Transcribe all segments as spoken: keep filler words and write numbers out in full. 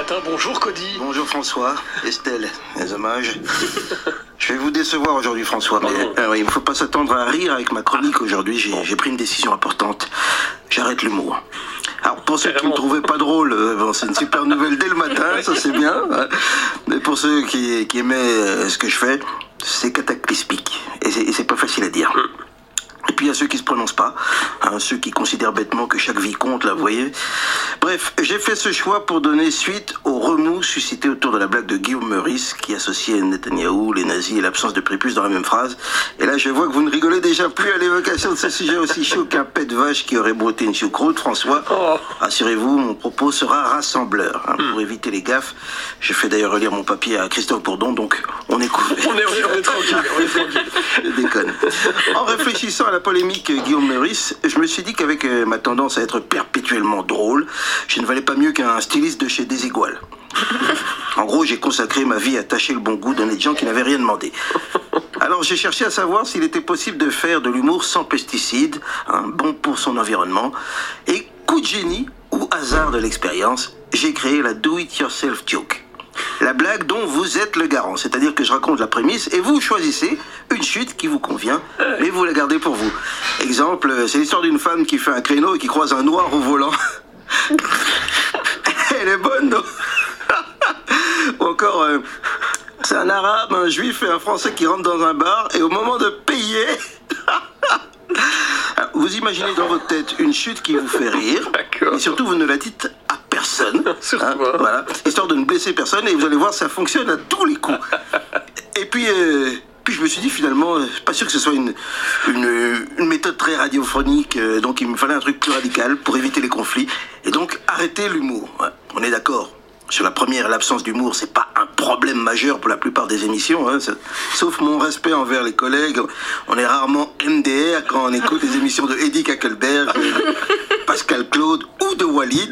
matin. Bonjour Cody. Bonjour François, Estelle, les hommages. Je vais vous décevoir aujourd'hui François, mais euh, il ne faut pas s'attendre à rire avec ma chronique aujourd'hui. J'ai, j'ai pris une décision importante. J'arrête l'humour. Alors pour ceux qui ne me trouvaient pas drôle, euh, bon, c'est une super nouvelle dès le matin, ça c'est bien. Hein. Mais pour ceux qui, qui aimaient euh, ce que je fais, c'est cataclysmique. Et c'est, et c'est pas facile à dire. Et puis il y a ceux qui se prononcent pas, hein, ceux qui considèrent bêtement que chaque vie compte, là, vous voyez. Bref, j'ai fait ce choix pour donner suite au remous suscité autour de la blague de Guillaume Meurice, qui associait Netanyahou, les nazis et l'absence de prépuce dans la même phrase. Et là, je vois que vous ne rigolez déjà plus à l'évocation de ce sujet aussi chaud qu'un pet de vache qui aurait brouté une choucroute. François, oh. Assurez-vous, mon propos sera rassembleur, hein, pour éviter les gaffes. Je fais d'ailleurs relire mon papier à Christophe Bourdon, donc on est couvert. On est, on est, on est tranquille, on est tranquille. Je déconne. En réfléchissant à la polémique Guillaume Meurice, je me suis dit qu'avec euh, ma tendance à être perpétuellement drôle, je ne valais pas mieux qu'un styliste de chez Desigual. En gros, j'ai consacré ma vie à tâcher le bon goût d'honnêtes gens qui n'avaient rien demandé. Alors j'ai cherché à savoir s'il était possible de faire de l'humour sans pesticides, hein, bon pour son environnement. Et coup de génie ou hasard de l'expérience, j'ai créé la do-it-yourself joke. La blague dont vous êtes le garant, c'est-à-dire que je raconte la prémisse et vous choisissez une chute qui vous convient, mais vous la gardez pour vous. Exemple, c'est l'histoire d'une femme qui fait un créneau et qui croise un noir au volant. Elle est bonne, non? Ou encore, euh, c'est un arabe, un juif et un français qui rentrent dans un bar et au moment de payer... Vous imaginez dans votre tête une chute qui vous fait rire, D'accord. Et surtout vous ne la dites à personne, hein, voilà, histoire de ne blesser personne, et vous allez voir, ça fonctionne à tous les coups. Et puis, euh, puis je me suis dit finalement, euh, pas sûr que ce soit une, une, une méthode très radiophonique, euh, donc il me fallait un truc plus radical pour éviter les conflits, et donc arrêter l'humour. Ouais, on est d'accord. Sur la première, l'absence d'humour, c'est pas un problème majeur pour la plupart des émissions, hein, ça, sauf mon respect envers les collègues. On est rarement M D R quand on écoute les émissions de Eddie Kackelberg, Pascal Claude ou de Walid.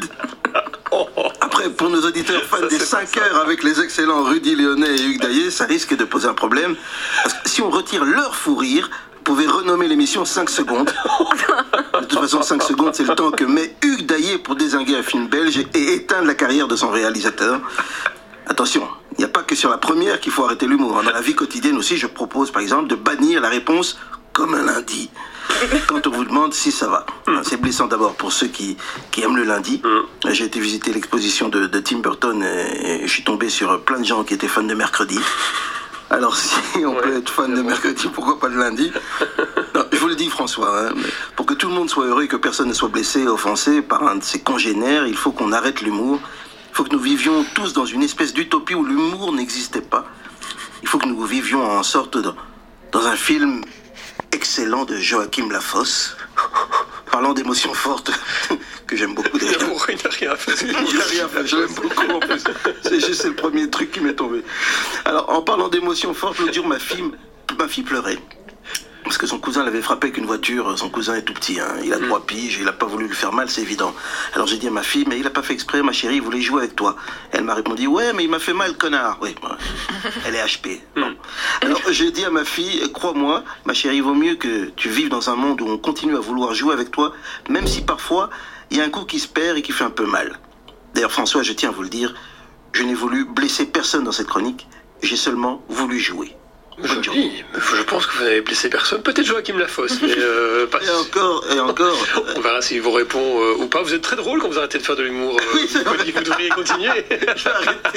Après, pour nos auditeurs fans ça, des cinq heures avec les excellents Rudy Lyonnais et Hugues Daillé, ça risque de poser un problème. Parce que si on retire leur fou rire, vous pouvez renommer l'émission cinq secondes. De toute façon, cinq secondes, c'est le temps que met Hugues Daillé pour dézinguer un film belge et éteindre la carrière de son réalisateur. Attention, il n'y a pas que sur la première qu'il faut arrêter l'humour. Dans la vie quotidienne aussi, je propose par exemple de bannir la réponse comme un lundi. Quand on vous demande si ça va. C'est blessant d'abord pour ceux qui, qui aiment le lundi. J'ai été visiter l'exposition de, de Tim Burton et je suis tombé sur plein de gens qui étaient fans de mercredi. Alors si on ouais, peut être fan de mercredi, pourquoi pas de lundi? Non, je vous le dis François, hein, pour que tout le monde soit heureux et que personne ne soit blessé, offensé par un de ses congénères, il faut qu'on arrête l'humour. Il faut que nous vivions tous dans une espèce d'utopie où l'humour n'existait pas. Il faut que nous vivions en sorte de, dans un film excellent de Joachim Lafosse, parlant d'émotions fortes, que j'aime beaucoup d'ailleurs. Il n'a rien fait. Il n'a rien fait, je l'aime beaucoup en plus. C'est juste c'est le premier truc qui m'est tombé. Alors, en parlant d'émotions fortes, l'autre jour, ma fille, ma fille pleurait. Parce que son cousin l'avait frappé avec une voiture. Son cousin est tout petit, hein. Il a trois piges, il n'a pas voulu lui faire mal, c'est évident. Alors j'ai dit à ma fille, mais il n'a pas fait exprès, ma chérie, il voulait jouer avec toi. Elle m'a répondu, ouais, mais il m'a fait mal, connard. Oui, elle est H P. Non. Alors j'ai dit à ma fille, crois-moi, ma chérie, il vaut mieux que tu vives dans un monde où on continue à vouloir jouer avec toi, même si parfois, il y a un coup qui se perd et qui fait un peu mal. D'ailleurs, François, je tiens à vous le dire, je n'ai voulu blesser personne dans cette chronique, j'ai seulement voulu jouer. Joli, mais je pense que vous n'avez blessé personne, peut-être Joachim Lafosse, mais euh, pas... Et encore, et encore... On verra s'il vous répond euh, ou pas. Vous êtes très drôle quand vous arrêtez de faire de l'humour, euh, oui, vous devriez continuer.